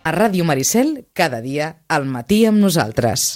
A Ràdio Maricel, cada dia, al matí amb nosaltres.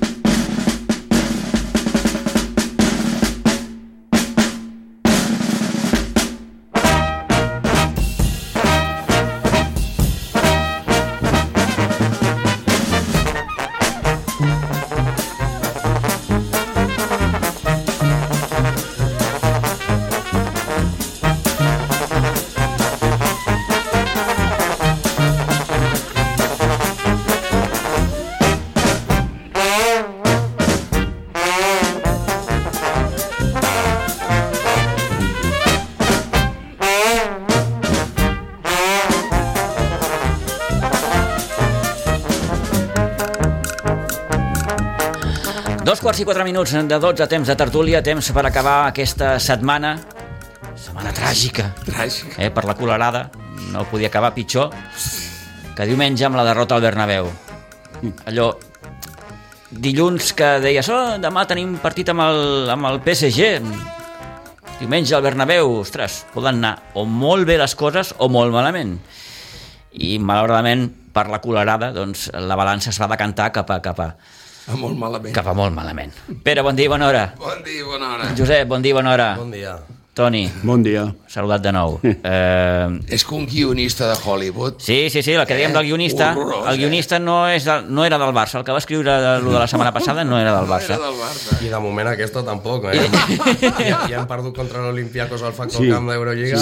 Quarts i 4 minuts de 12, temps de tertúlia, temps per acabar aquesta setmana tràgica. Per la colerada, no podia acabar pitjor que diumenge amb la derrota al Bernabéu. Allò, dilluns que deies, demà tenim partit amb el PSG, diumenge al Bernabéu, ostres, poden anar o molt bé les coses o molt malament. I malauradament, per la colerada, doncs la balança es va decantar cap a molt malament. Cap a molt malament. Pere, bon dia i bona hora. Bon dia i bona hora. Josep, bon dia i bona hora. Bon dia. Toni. Bon dia. Saludat de nou. És que un guionista de Hollywood... Sí, el que dèiem del guionista... El guionista no era del Barça. El que va escriure el de la setmana passada no era del Barça. I de moment aquesta tampoc, Ja hem perdut contra l'Olympiacos al Factor Camp d'Eurolliga.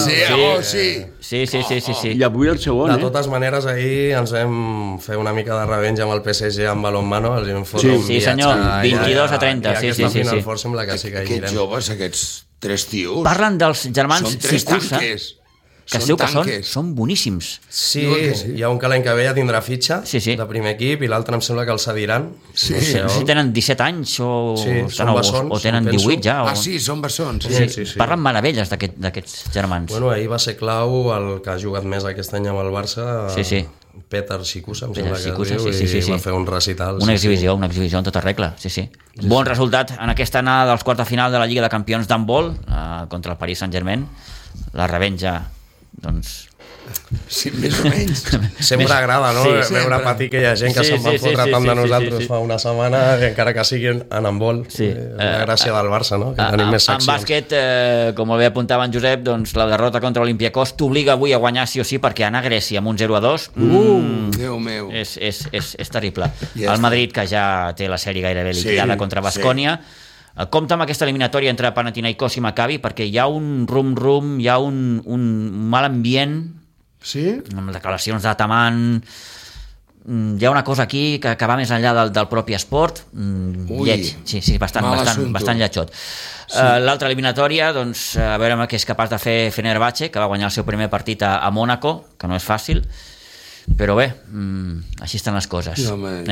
Sí. I avui el segon, De totes maneres, ahir ens vam fer una mica de revenja amb el PSG amb balonmano. Els vam fotre un viatge... senyor, 22-30. I aquesta Final Four sembla que sí que hi anirem. Aquests joves, aquests 3 tios... Parlen dels germans Sikusa, que es diu que són boníssims. Sí, hi ha un que l'any que ve ja tindrà fitxa de primer equip i l'altre em sembla que el cediran. No sé si tenen 17 anys o tenen 18 ja. Sí, són bessons. Parlen meravelles d'aquests germans. Bueno, ahir va ser clau el que ha jugat més aquest any amb el Barça. Petar Sikusa, em sembla que es diu, i va fer un recital. Una exhibició en tota regla, Bon resultat en aquesta anada dels quarts de final de la Lliga de Campions d'handbol contra el Paris Saint-Germain. La revenja, doncs... Sí, més o menys. Sempre agrada, no? Veure patir que hi ha gent que se'n va fotre tant de nosaltres fa una setmana, encara que sigui en handbol. La gràcia del Barça, no? Que tenim més seccions. En bàsquet, com molt bé apuntava en Josep, doncs la derrota contra l'Olympiacos t'obliga avui a guanyar sí o sí, perquè anar a Grècia amb un 0-2 Déu meu. És terrible. El Madrid, que ja té la sèrie gairebé liquidada contra Baskonia, compta amb aquesta eliminatòria entre Panathinaikos i Maccabi, perquè hi ha un rum-rum, hi ha un mal ambient, amb declaracions d'Ataman. Hi ha una cosa aquí que va més enllà del propi esport. Lleig, bastant lletjot. L'altra eliminatòria, doncs, a veure què és capaç de fer Fenerbahce, que va guanyar el seu primer partit a Mònaco, que no és fàcil, però bé, així estan les coses.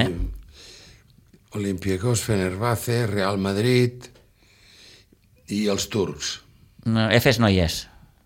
Olympiacos, Fenerbahce, Real Madrid i els turcs. Efes no hi és.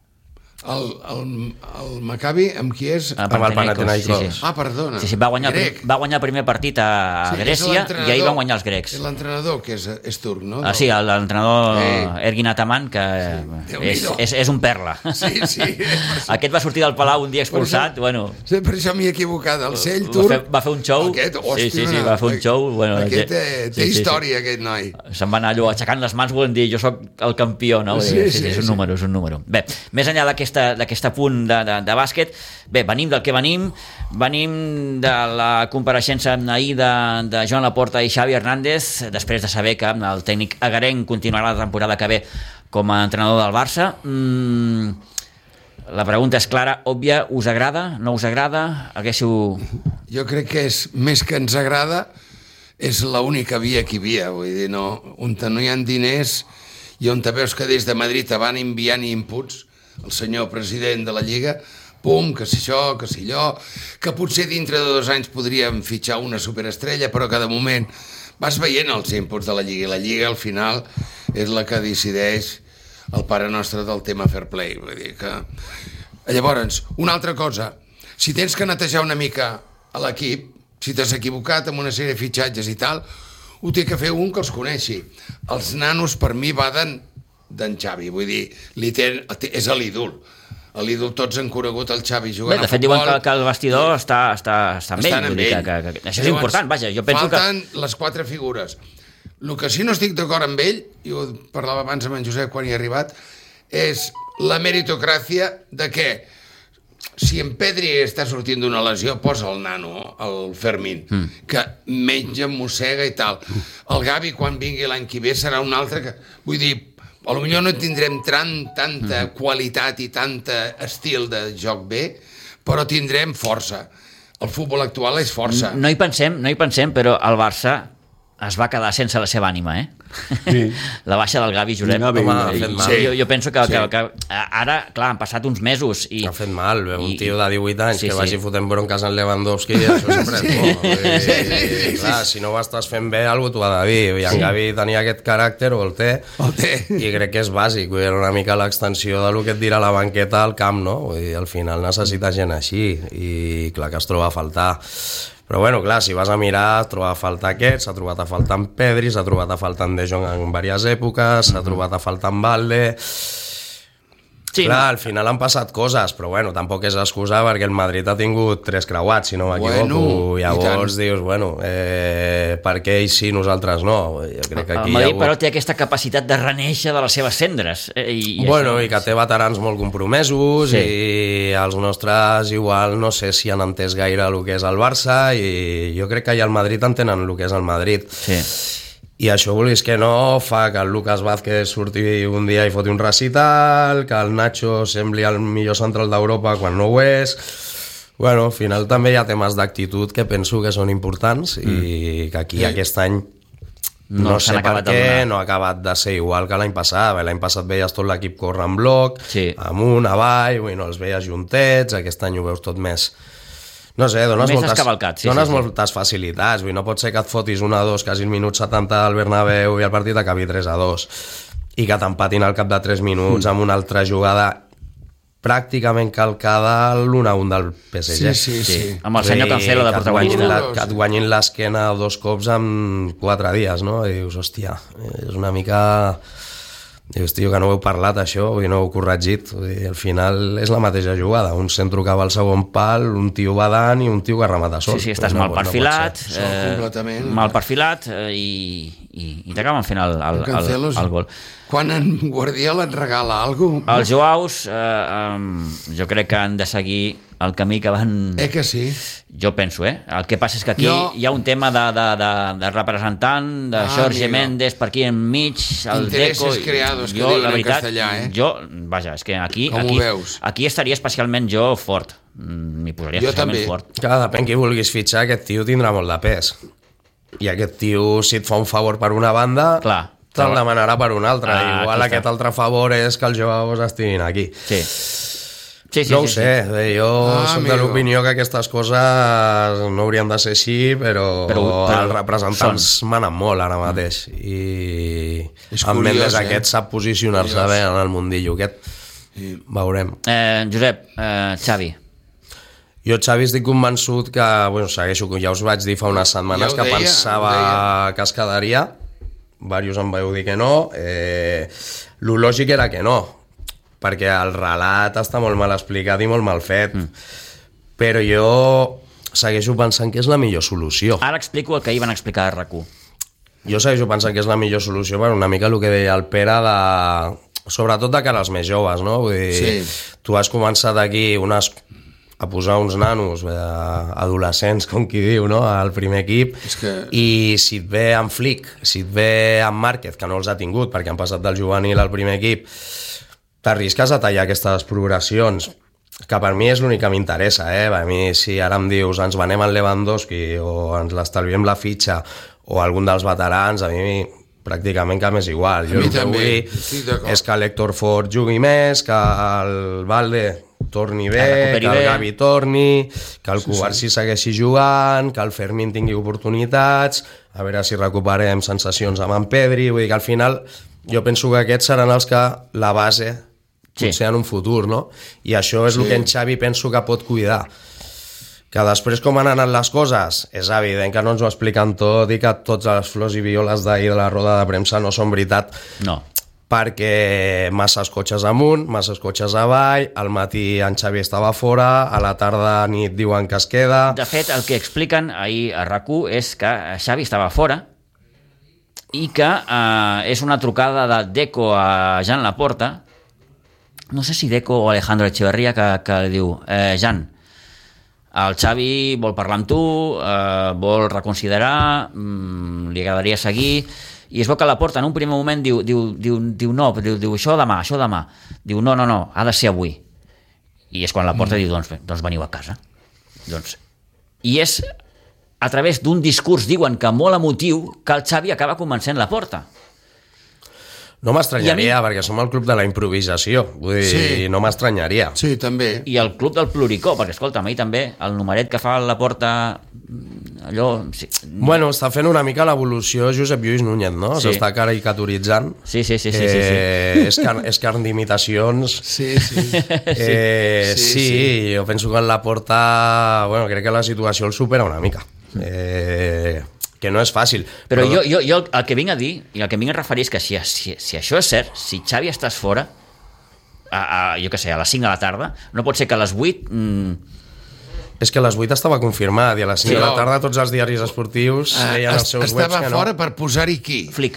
El Maccabi amb qui és? Amb el Panathinaikos. Perdona. Va guanyar el primer partit a Grècia i ahir van guanyar els grecs. L'entrenador, que és turc, no? Sí, l'entrenador Ergin Ataman, que és un perla. Aquest va sortir del Palau un dia expulsat. Per això m'hi he equivocat. El cell turc... Va fer un show. Sí, va fer un show. Aquest té història, aquest noi. Se'n va anar allò aixecant les mans, volent dir, jo sóc el campió, no? És un número. Bé, més enllà d'aquest punt de bàsquet, bé, venim del que venim de la compareixença ahir de Joan Laporta i Xavi Hernández, després de saber que el tècnic agarenc continuarà la temporada que ve com a entrenador del Barça. La pregunta és clara, òbvia: us agrada, no us agrada? Jo crec que és més que ens agrada, és l'única via que hi havia, vull dir, no, on no hi ha diners i on te veus que des de Madrid te van enviant inputs el senyor president de la Lliga, que si això, que si allò, que potser dintre de 2 anys podríem fitxar una superestrella, però que de moment vas veient els inputs de la Lliga, i la Lliga al final és la que decideix el pare nostre del tema fair play. Vull dir que... Llavors, una altra cosa, si tens que netejar una mica a l'equip, si t'has equivocat amb una sèrie de fitxatges i tal, ho té que fer un que els coneixi. Els nanos per mi va d'en Xavi, vull dir, és l'ídol. l'ídol, tots han conegut el Xavi jugant a futbol. De fet, diuen que el vestidor està amb ell. Això és important, vaja, jo penso que... Falten les 4 figures. El que sí no estic d'acord amb ell, i ho parlava abans amb en Josep quan hi ha arribat, és la meritocràcia de què si en Pedri està sortint d'una lesió, posa el nano, el Fermín, que menja, mossega i tal. El Gavi, quan vingui l'any que ve, serà un altre que... Vull dir, potser no tindrem tanta qualitat i tant estil de joc bé, però tindrem força. El futbol actual és força. No hi pensem, però el Barça es va quedar sense la seva ànima, Sí. La baixa del Gavi, Josep. Jo penso que ara, clar, han passat uns mesos i... Ha fet mal, un tio de 18 anys que vagi fotent bronques en Lewandowski, això sempre és bo. Clar, si no ho estàs fent bé, algú t'ho ha de dir. I en Gavi tenia aquest caràcter, o el té, i crec que és bàsic. Era una mica l'extensió del que et dirà la banqueta al camp, no? Al final necessita gent així, i clar que es troba a faltar. Però bueno, clar, si vas a mirar, has trobat a faltar aquest, s'ha trobat a faltar en Pedri, s'ha trobat a faltar en De Jong en diverses èpoques, s'ha trobat a faltar en Valde... Sí, clar, al final han passat coses, però bueno, tampoc és excusa perquè el Madrid ha tingut 3 creuats, si no m'equivoco. Llavors dius, per què ells sí, nosaltres no? Jo crec que aquí el Madrid, però, té aquesta capacitat de renéixer de les seves cendres. I que té veterans molt compromesos, i els nostres igual no sé si han entès gaire el que és el Barça, i jo crec que allà al Madrid entenen el que és el Madrid. Sí. I això, vulguis que no, fa que el Lucas Vázquez surti un dia i foti un recital, que el Nacho sembli el millor central d'Europa quan no ho és. Al final també hi ha temes d'actitud que penso que són importants i que aquí aquest any no sé per què no ha acabat de ser igual que l'any passat. L'any passat veies tot l'equip córrer en bloc, amunt, avall, els veies juntets, aquest any ho veus tot més... No sé, dones moltes facilitats. No pot ser que et fotis 1-2 quasi el minut 70 al Bernabéu i el partit acabi 3-2 i que t'empatin al cap de 3 minuts amb una altra jugada pràcticament calcada l'1-1 del PSG. Sí. Amb el senyor Cancelo de protagonista. Que et guanyin l'esquena 2 cops en 4 dies, no? I dius, hòstia, és una mica... Dius, tio, que no ho heu parlat, això, no ho heu corregit. Al final és la mateixa jugada. Un centro que va al segon pal, un tio badant i un tio que remata sol. Sí, estàs mal perfilat, mal perfilat i t'acaben fent el gol. Quan en Guardiola et regala alguna cosa... Els Joaus jo crec que han de seguir el camí que van... que sí? Jo penso, El que passa és que aquí hi ha un tema de representant, de Jorge Méndez per aquí enmig, el Deco... Intereses creados, que diuen en castellà, Vaja, és que aquí estaria especialment jo fort. M'hi posaria especialment fort. Clar, depèn qui vulguis fitxar, aquest tio tindrà molt de pes. I aquest tio, si et fa un favor per una banda... Clar. Te'l demanarà per una altra. Igual aquest altre favor és que els Joaos estiguin aquí. Sí, no ho sé. Jo soc de l'opinió que aquestes coses no haurien de ser així, però els representants manen molt ara mateix. I en Mendes aquest sap posicionar-se bé en el mundillo aquest. Veurem. Josep, Xavi. Jo, Xavi, estic convençut que... segueixo, ja us vaig dir fa unes setmanes que pensava que es quedaria. Diversos em vau dir que no. Lo lògic era que no, perquè el relat està molt mal explicat i molt mal fet. Però jo segueixo pensant que és la millor solució. Ara explico el que ahir van explicar a RAC1. Jo segueixo pensant que és la millor solució per una mica el que deia el Pere sobretot de cara als més joves, no? Vull dir, tu has començat aquí a posar uns nanos adolescents, com qui diu, no? Al primer equip, i si et ve en Flick, si et ve en Márquez, que no els ha tingut perquè han passat del juvenil al primer equip, t'arrisques a tallar aquestes progressions, que per mi és l'únic que m'interessa. A mi, si ara em dius ens venem en Lewandowski o ens l'estalviem la fitxa o algun dels veterans, a mi pràcticament que m'és igual. Jo el que vull és que l'Héctor Ford jugui més, que el Valde torni bé, que el Gavi torni, que el Cubarsí segueixi jugant, que el Fermín tingui oportunitats, a veure si recuperem sensacions amb en Pedri. Vull dir que al final jo penso que aquests seran els que la base potser en un futur, no? I això és el que en Xavi penso que pot cuidar. Que després com han anat les coses, és evident que no ens ho expliquen tot i que tots les flors i violes d'ahir de la roda de premsa no són veritat. No. perquè masses cotxes amunt, masses cotxes avall, al matí en Xavi estava fora, a la tarda nit diuen que es queda... De fet, el que expliquen ahir a RAC1 és que Xavi estava fora i que és una trucada de Deco a Jan Laporta, no sé si Deco o Alejandro Echeverría, que li diu, Jan, el Xavi vol parlar amb tu, vol reconsiderar, li agradaria seguir... I es veu que Laporta en un primer moment diu no, diu això demà. Diu no, ha de ser avui. I és quan Laporta diu doncs veniu a casa. I és a través d'un discurs, diuen que molt emotiu, que el Xavi acaba convencent Laporta. No m'estranyaria, perquè som el club de la improvisació. Vull dir, no m'estranyaria. Sí, també. I el club del pluricó, perquè escolta'm, ahir també, el numeret que fa Laporta, allò... Sí. Bueno, està fent una mica l'evolució Josep Lluís Núñez, no? Sí. S'està caricaturitzant. Sí. És carn d'imitacions. Sí. Sí, jo penso que en Laporta... Bueno, crec que la situació el supera una mica. Que no és fàcil. Però jo el que vinc a dir, i el que vinc a referir és que si això és cert, si Xavi estàs fora, jo què sé, a les 5 de la tarda, no pot ser que a les 8... És que a les 8 estava confirmat, i a les 5 de la tarda tots els diaris esportius deien els seus webs que no. Estava fora per posar-hi qui? Flick,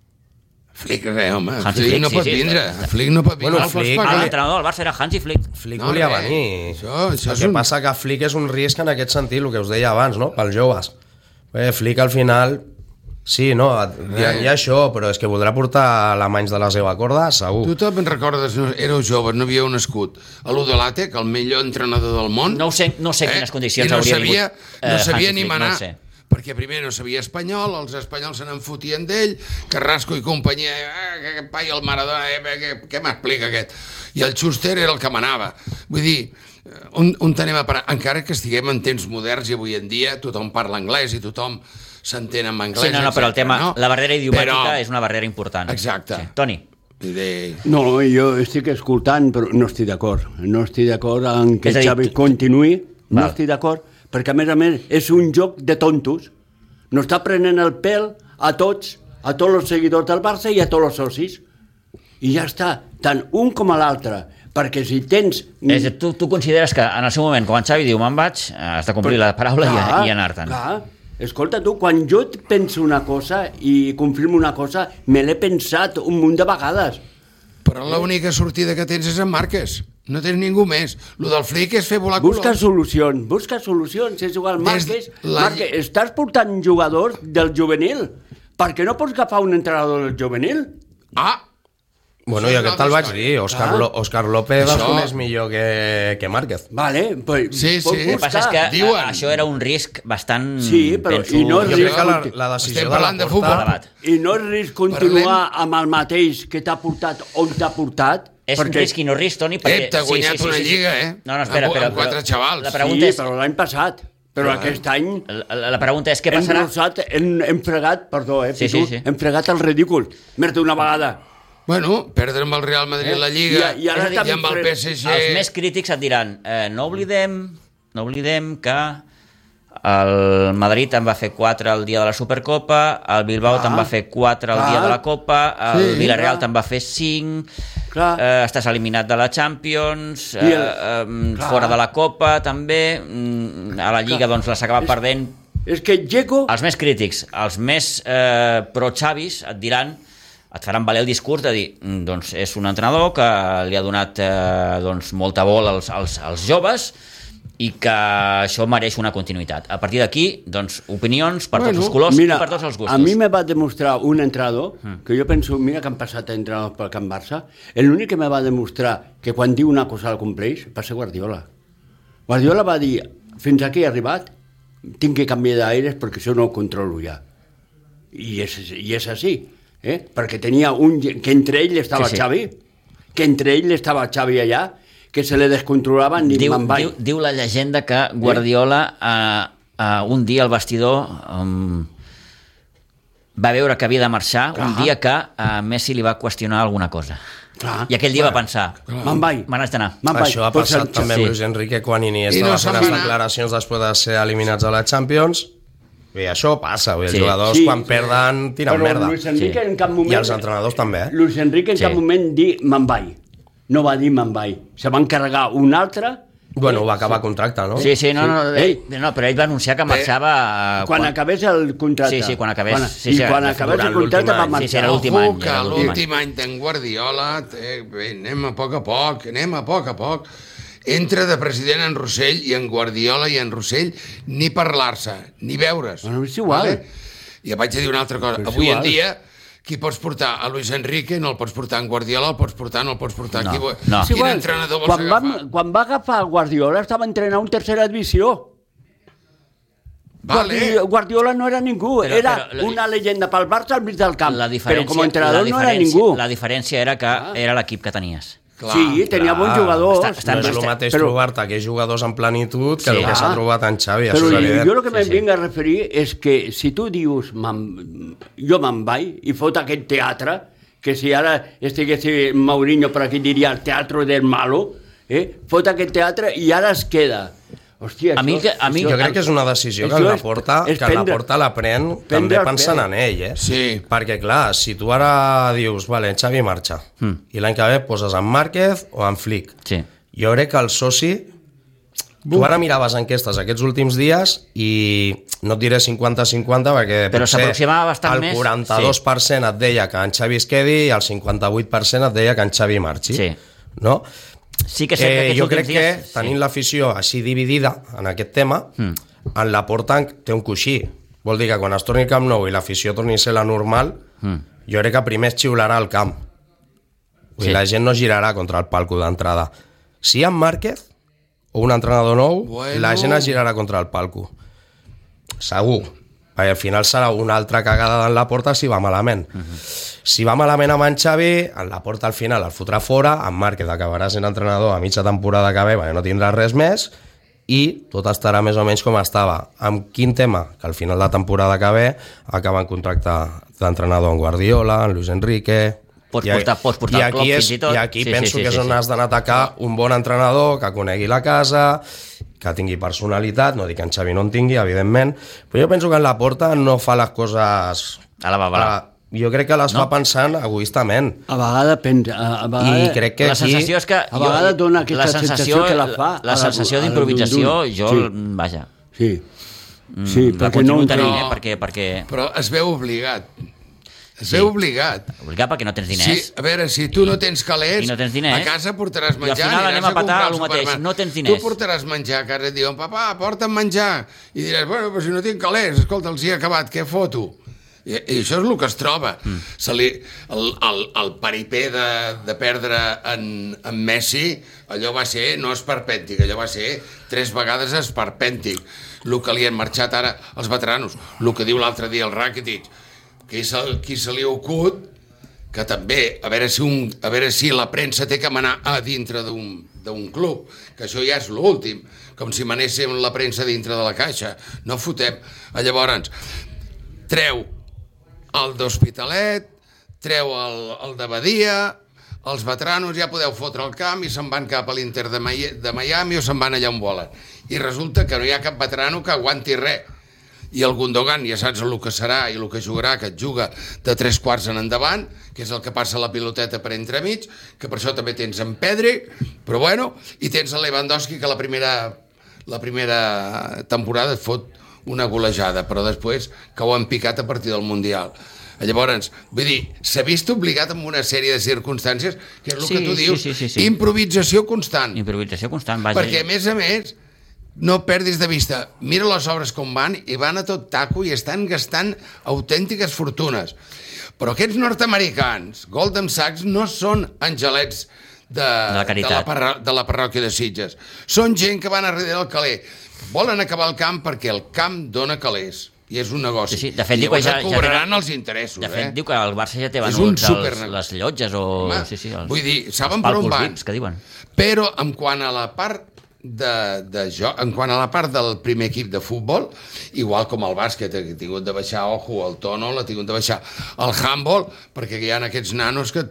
home. Flick no pot vindre. Flick no pot vindre. l'entrenador del Barça era Hansi Flick. Flick volia venir. El que passa que Flick és un risc en aquest sentit, el que us deia abans, no? Pels joves. Flick al final sí, no, diran ja això, però és que voldrà portar la manys de la seva corda, segur. Tu te'n recordes, éreu joves, no havíeu nascut a l'Udolàtec, el millor entrenador del món? No sé quines condicions hauria vingut. No sabia ni manar, no sé. perquè primer no sabia espanyol, els espanyols se n'enfotien d'ell, Carrasco i companyia, que pai el Maradona, què m'explica aquest? I el Schuster era el que manava. Vull dir, on anem a parar? Encara que estiguem en temps moderns i avui en dia tothom parla anglès i tothom s'entén en anglès. Sí, però el tema, la barrera idiomàtica és una barrera important. Exacte. Sí. Toni. No, jo estic escoltant, però no estic d'acord. No estic d'acord en que Xavi continuï. No estic d'acord, perquè a més és un joc de tontos. No està prenent el pèl a tots els seguidors del Barça i a tots els socis. I ja està, tant un com a l'altre. Perquè si tens... Tu consideres que en el seu moment, quan Xavi diu me'n vaig, has de complir la paraula i anar-te'n. Clar. Escolta, tu, quan jo penso una cosa i confirmo una cosa, me l'he pensat un munt de vegades. Però l'única sortida que tens és en Márquez. No tens ningú més. Lo del Flick és fer volar colors. Busca solucions. És igual, Márquez, estàs portant jugadors del juvenil. Per què no pots agafar un entrenador del juvenil? Bueno, jo aquest te'l vaig dir, Òscar López el coneix millor que Márquez. Vale, pues sí. El que passa és que això era un risc bastant... Sí, però i no és risc... La decisió de la Porta... I no és risc continuar amb el mateix que t'ha portat on t'ha portat... És un risc i no risc, Toni, perquè... T'ha guanyat una lliga, No, espera, però... Amb 4 xavals. Sí, però l'any passat. Però aquest any... La pregunta és què passarà... Hem fregat, perdó, hem fregat el ridícul. Més d'una vegada. Bueno, perdre amb el Real Madrid la Lliga i amb el PSG... Els més crítics et diran no oblidem que el Madrid en va fer 4 el dia de la Supercopa, el Bilbao te'n va fer 4 el dia de la Copa, el Villarreal te'n va fer 5, estàs eliminat de la Champions, fora de la Copa també, a la Lliga doncs l'has acabat perdent. És que Dzeko... Els més crítics, els més pro-Xavis et diran, et faran valer el discurs de dir, doncs és un entrenador que li ha donat molta bola als joves i que això mereix una continuïtat. A partir d'aquí, doncs, opinions per tots els colors i per tots els gustos. A mi me va demostrar un entrenador, que jo penso, mira que han passat entrenadors pel Camp Barça, l'únic que me va demostrar que quan diu una cosa la compleix va ser Guardiola. Guardiola va dir, fins aquí he arribat, tinc que canviar d'aires perquè això no ho controlo ja. I és així. Perquè tenia un... que entre ell estava Xavi, allà, que se le descontrolava ni me'n vaig. Diu la llegenda que Guardiola un dia al vestidor va veure que havia de marxar un dia que Messi li va qüestionar alguna cosa. I aquell dia va pensar, me'n vaig. Me n'haig d'anar. Això ha passat també amb Luis Enrique quan Iniesta va fer les declaracions després de ser eliminats a la Champions. I això passa, els jugadors quan perden tiren merda. Però Luis Enrique en cap moment... I els entrenadors també, Luis Enrique en cap moment me'n vaig. No va dir me'n vaig. Se va encarregar un altre... Bueno, va acabar contracte, no? Sí, però ell va anunciar que marxava... Quan acabés el contracte. Sí, quan acabés... Quan acabés el contracte va marxar. Sí, era l'últim any. Que l'últim any d'en Guardiola, anem a poc, a poc. Entra de president en Rossell i en Guardiola i en Rossell ni parlar-se, ni veure's. Bueno, és igual. Vale? I vaig a dir una altra cosa. Avui en dia, qui pots portar? A Luis Enrique no el pots portar, en Guardiola el pots portar, no el pots portar. No. Quin entrenador vols agafar? Quan va agafar el Guardiola estava entrenant un tercera divisió. Vale. Guardiola no era ningú, era una llegenda pel Barça al mig del camp, però com a entrenador no era ningú. La diferència era que era l'equip que tenies. Clar, sí, tenia bons jugadors. No és el mateix trobar-te aquells jugadors en plenitud que el que s'ha trobat en Xavi, això és evident. Jo el que me'n vinc a referir és que si tu dius jo me'n vaig i fot aquest teatre, que si ara estigués Mourinho per aquí diria el teatre del malo, fot aquest teatre i ara es queda. Hòstia, jo crec que és una decisió que Laporta la pren també pensant en ell, Sí. Perquè, clar, si tu ara dius, vale, en Xavi marxa, i l'any que ve poses en Márquez o en Flick, jo crec que el soci... Tu ara miraves enquestes aquests últims dies i no et diré 50-50 perquè potser el 42% et deia que en Xavi es quedi i el 58% et deia que en Xavi marxi. No? Sí que sé que jo crec que tenint l'afició així dividida en aquest tema, en Laporta té un coixí. Vol dir que quan es torni al Camp Nou i l'afició torni a ser la normal, jo crec que primer es xiularà al camp. La gent no girarà contra el palco d'entrada. Si hi ha Márquez o un entrenador nou, la gent es girarà contra el palco. Segur. Perquè al final serà una altra cagada en Laporta si va malament. Si va malament amb en Xavi, en Laporta al final el fotrà fora, en Márquez acabarà sent entrenador a mitja temporada que ve, perquè no tindrà res més, i tot estarà més o menys com estava. Amb quin tema? Que al final de temporada que ve acaba en contracte d'entrenador en Guardiola, en Luis Enrique... Pots portar el club fins i tot. I aquí penso que és on has d'anar a atacar un bon entrenador que conegui la casa, que tingui personalitat, no dic que en Xavi no en tingui, evidentment, però jo penso que en Laporta no fa les coses... Jo crec que les fa pensant egoistament. A vegades I crec que la sensació és que a vegades dona aquesta sensació que la fa... La sensació d'improvisació, vaja. Sí, perquè no ho tenim, perquè... Però es veu obligat. Es veu obligat. Obligat perquè no tens diners. A veure, si tu no tens calés, a casa portaràs menjar. I al final anem a patar el mateix, no tens diners. Tu portaràs menjar a casa i et diuen, papà, porta'm menjar. I diràs, bueno, però si no tinc calés, escolta, els hi he acabat, què foto? I això és el que es troba. El peripé de perdre en Messi, allò va ser, no esperpèntic, allò va ser 3 vegades esperpèntic. El que li han marxat ara els veteranos, el que diu l'altre dia el Rakitic, qui se li ocut, que també, a veure si la premsa té que manar a dintre d'un club, que això ja és l'últim, com si manéssim la premsa dintre de la caixa. No fotem. Llavors, treu el d'Hospitalet, treu el de Badia, els veteranos ja podeu fotre el camp i se'n van cap a l'Inter de Miami o se'n van allà on volen. I resulta que no hi ha cap veterano que aguanti res. I el Gundogan ja saps el que serà i el que jugarà, que et juga de 3/4 en endavant, que és el que passa la piloteta per entremig, que per això també tens en Pedri, però bueno, i tens el Lewandowski, que la primera temporada et fot una golejada, però després que ho han picat a partir del Mundial. Llavors, vull dir, s'ha vist obligat amb una sèrie de circumstàncies, que és el que tu dius, improvisació constant. Improvisació constant, vaja. Perquè, a més, no perdis de vista, mira les obres com van i van a tot taco i estan gastant autèntiques fortunes. Però aquests nord-americans, Goldman Sachs, no són angelets de la parròquia de Sitges. Són gent que van a darrere del caler. Volen acabar el camp perquè el camp dona calés. I és un negoci. De fet, I llavors et cobraran els interessos. De fet, diu que el Barça ja té venuts les llotges o... Vull dir, saben per on van. Que diuen. Però en quant a la part en quant a la part del primer equip de futbol, igual com el bàsquet, ha tingut de baixar, el tono l'ha tingut de baixar, el handball, perquè hi ha aquests nanos que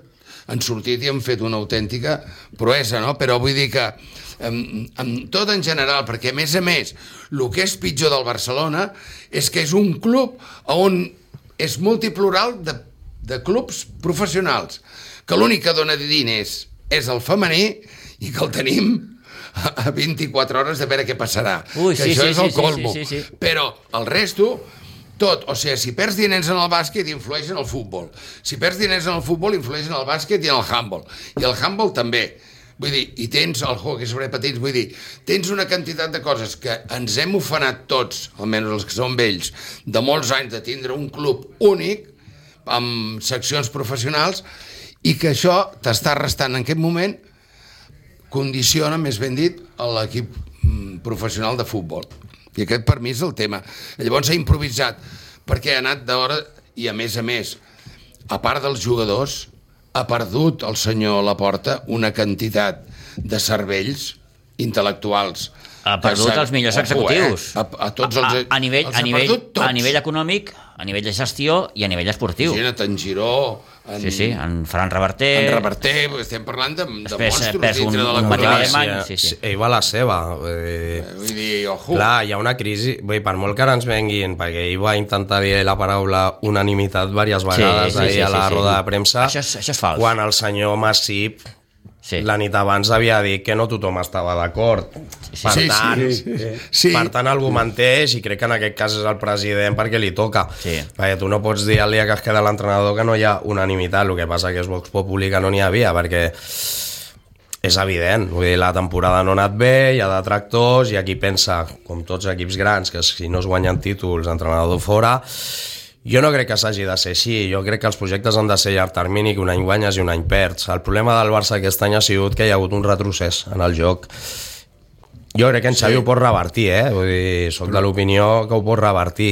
han sortit i han fet una autèntica proesa, no? Però vull dir que amb tot en general, perquè a més, el que és pitjor del Barcelona és que és un club on és multiplural de clubs professionals, que l'únic que dona diners és el femení i que el tenim a 24 hores de veure què passarà. Ui, que això és el colmo. Sí. Però el resto, tot, o sigui, si perds diners en el bàsquet, influeix en el futbol. Si perds diners en el futbol, influeix en el bàsquet i en el handball. I el handball també. Vull dir, i tens el hockey sobre patins, vull dir, tens una quantitat de coses que ens hem ofenat tots, almenys els que són vells, de molts anys de tindre un club únic, amb seccions professionals, i que això t'està restant en aquest moment, condiciona, més ben dit, a l'equip professional de futbol. I aquest per mi és el tema. Llavors s'ha improvisat, perquè ha anat d'hora, i a més, a part dels jugadors, ha perdut el senyor Laporta una quantitat de cervells intel·lectuals. Ha perdut els millors executius. A tots els... A nivell econòmic, a nivell de gestió i a nivell esportiu. Imagina't, en Giró... Sí, en Ferran Reverter... En Reverter, estem parlant de monstros dintre de l'economia. Ell va a la seva. Vull dir, ojo. Clar, hi ha una crisi, per molt que ara ens venguin, perquè ell va intentar dir la paraula unanimitat diverses vegades ahir a la roda de premsa. Això és fals. Quan el senyor Masip la nit abans havia dit que no tothom estava d'acord. Per tant, algú menteix, i crec que en aquest cas és el president perquè li toca. Perquè tu no pots dir al dia que es queda l'entrenador que no hi ha unanimitat, el que passa que és Vox Populi que no n'hi havia, perquè és evident, vull dir, la temporada no ha anat bé, hi ha detractors, i aquí pensa, com tots equips grans, que si no es guanyen títols, entrenador fora. Jo no crec que s'hagi de ser així, jo crec que els projectes han de ser llarg termini, que un any guanyes i un any perds. El problema del Barça aquest any ha sigut que hi ha hagut un retrocés en el joc. Jo crec que en Xavi ho pot revertir, vull dir, soc de l'opinió que ho pot revertir,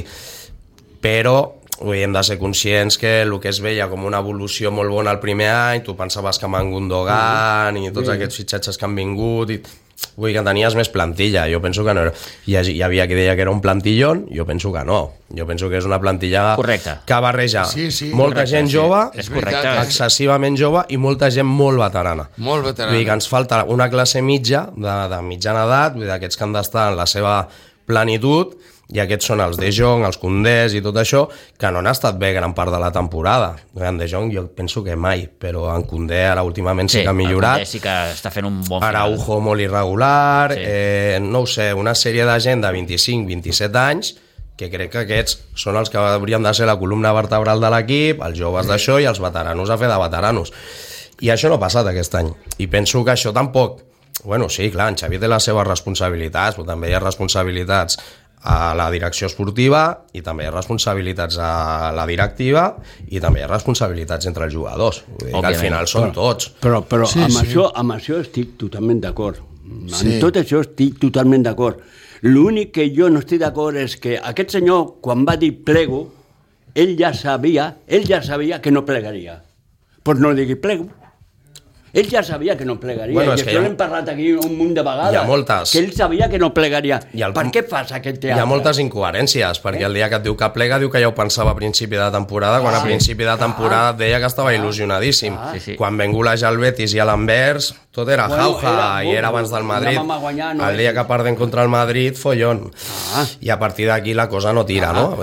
però hem de ser conscients que el que es veia com una evolució molt bona el primer any, tu pensaves que amb en Gundogan i tots aquests fitxatges que han vingut, vull dir que tenies més plantilla. Jo penso que no era... Hi havia qui deia que era un plantillón, jo penso que no. Jo penso que és una plantilla que barreja molta gent jove, excessivament jove, i molta gent molt veterana. Molt veterana. Vull dir que ens falta una classe mitja, de mitjana edat, vull dir, aquests que han d'estar en la seva plenitud, i aquests són els De Jong, els Koundés i tot això, que no han estat bé gran part de la temporada. En De Jong jo penso que mai, però en Koundé ara últimament sí que ha millorat. Sí que està fent un bon final. Araujo molt irregular, no ho sé, una sèrie de gent de 25-27 anys, que crec que aquests són els que haurien de ser la columna vertebral de l'equip, els joves d'això i els veteranos a fer de veteranos. I això no ha passat aquest any. I penso que això tampoc... Bueno, sí, clar, en Xavi té les seves responsabilitats, però també hi ha responsabilitats a la direcció esportiva, i també hi ha responsabilitats a la directiva, i també hi ha responsabilitats entre els jugadors. Vull dir que al final són tots. Però amb això estic totalment d'acord. Amb tot això estic totalment d'acord. L'únic que jo no estic d'acord és que aquest senyor, quan va dir plego, ell ja sabia que no plegaria. Doncs no digui plego. Ell ja sabia que no plegaria, i això l'hem parlat aquí un munt de vegades, que ell sabia que no plegaria. Per què fas aquest teatre? Hi ha moltes incoherències, perquè el dia que et diu que plega, diu que ja ho pensava a principi de temporada, quan a principi de temporada et deia que estava il·lusionadíssim. Quan vengulaja el Betis i l'Anvers, tot era jauja, i era abans del Madrid. El dia que perden contra el Madrid, follon. I a partir d'aquí la cosa no tira, no?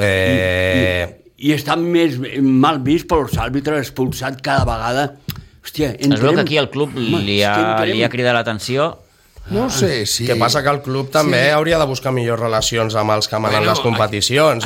I està més mal vist pels àrbitres expulsat cada vegada. Hòstia, es veu que aquí el club li ha cridat l'atenció. No sé, sí. Que passa que el club també hauria de buscar millors relacions amb els que manen les competicions.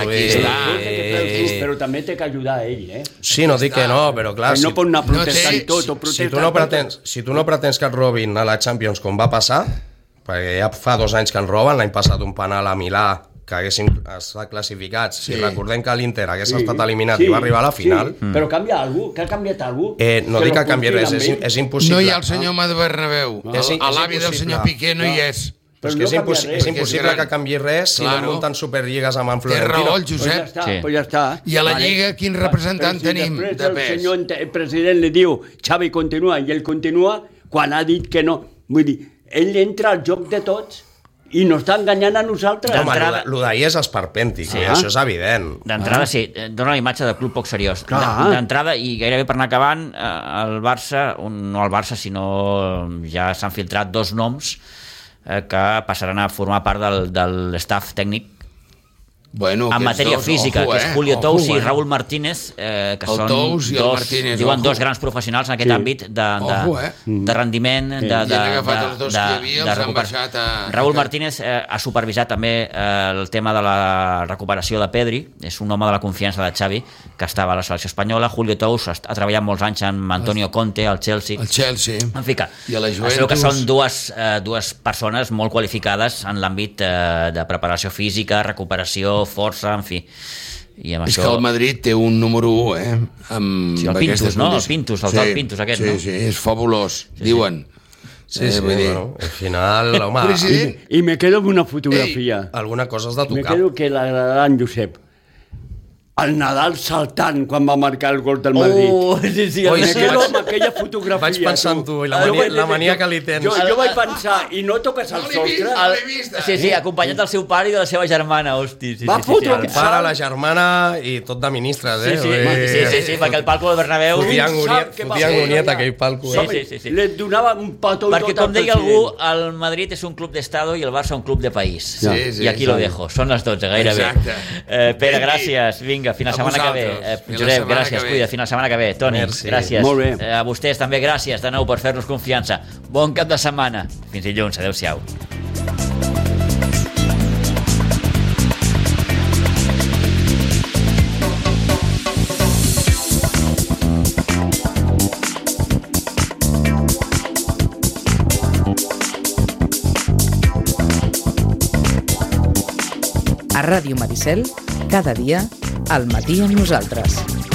Però també té que ajudar a ell, Sí, no dic que no, però clar... No pot anar protestant tot o protestant... Si tu no pretens que et robin a la Champions com va passar, perquè ja fa 2 anys que en roben, l'any passat un penal a Milà que haguessin estat classificats, si recordem que l'Inter hagués estat eliminat i va arribar a la final... Però canvia alguna cosa? Que ha canviat alguna cosa? No dic que canvi res, és impossible. No hi ha el senyor Bernabéu, l'avi del senyor Piqué no hi és. Però és impossible que canvi res si no munten superlligues amb en Florentino. Té raó el Josep. Pues ja està. I a la Lliga quin representant tenim de pes? El senyor president li diu Xavi continua, i ell continua quan ha dit que no. Vull dir, ell entra al joc de tots i no està enganyant a nosaltres. Home, el d'ahir és esperpèntic, això és evident. D'entrada, sí, dona la imatge de club poc seriós. D'entrada, i gairebé per anar acabant, el Barça, no el Barça, sinó ja s'han filtrat 2 noms que passaran a formar part del staff tècnic en matèria física, que és Julio Tous i Raúl Martínez, que són dos grans professionals en aquest àmbit de rendiment, de recuperació. Raúl Martínez ha supervisat també el tema de la recuperació de Pedri, és un home de la confiança de Xavi, que estava a la selecció espanyola. Julio Tous ha treballat molts anys amb Antonio Conte, al Chelsea. En fi, que es veu que són dues persones molt qualificades en l'àmbit de preparació física, recuperació, força, en fi. I amb és que el Madrid té un número 1, sí, el Pintus, no? El Pintus, el Pintus aquest, no? Sí, és fabulós, diuen. Sí, bueno, al final, home... I me quedo amb una fotografia. Alguna cosa has de tocar. Me quedo que l'agradarà en Josep. El Nadal saltant quan va marcar el gol del Madrid. Sí, me quedo amb aquella fotografia. Vaig pensar en tu i la mania que li tens. Jo vaig pensar, i no toques el sostre? Sí, acompanyat del seu pare i de la seva germana, hosti. Va fotre el pare, la germana i tot de ministres, Sí, perquè el palco del Bernabéu... Fotia angoniet aquell palco. Sí. Li donava un petó tot al president. Perquè, com deia algú, el Madrid és un club d'estado i el Barça un club de país. I aquí lo dejo. Són les 12, gairebé. Pere, gràcies. Vinga, fins la setmana que ve. Josep, gràcies, cuida, fins la setmana que ve. Toni, gràcies. Molt bé. A vostès també gràcies de nou per fer-nos confiança. Bon cap de setmana. Fins dilluns, adeu-siau. A Ràdio Maricel, cada dia, al matí amb nosaltres.